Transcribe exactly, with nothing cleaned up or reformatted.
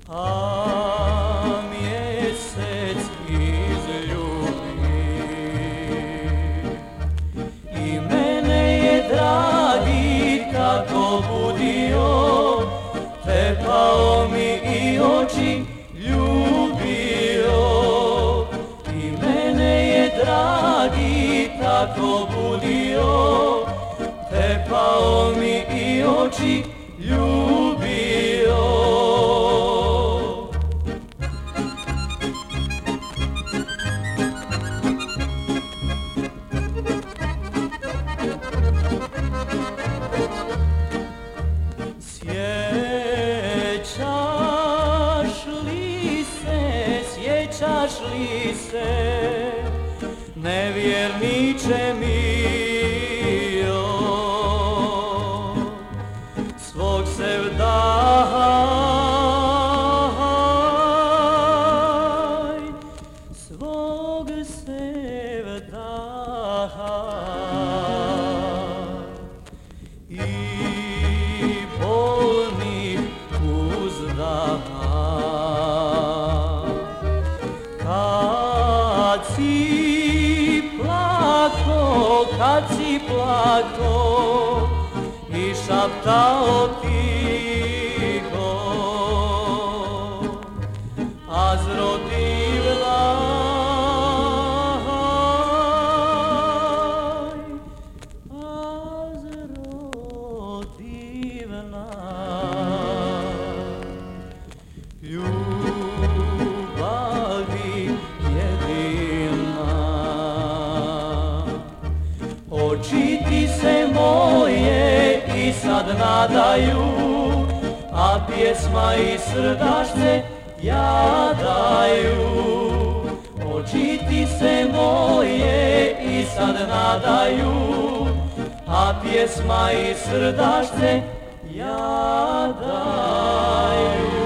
a mjesec izljubi i mene je dragi tako budio, tepao mi i oči ljubio. I mene je dragi tako budio, tepao mi i oči ljubio. Sjećaš li se, sjećaš li se, nevjerniče mio, svog sevdaj, svog sevdaj i bolnih uzdaha. Kad si plako, kad si plako i šaptao tiho, azro divnaj, azro divnaj, ljubavi jedina. Oči ti se moje i sad nadaju, a pjesma i srdašce jadaju. Oči ti se moje i sad nadaju, a pjesma i srdašce jadaju.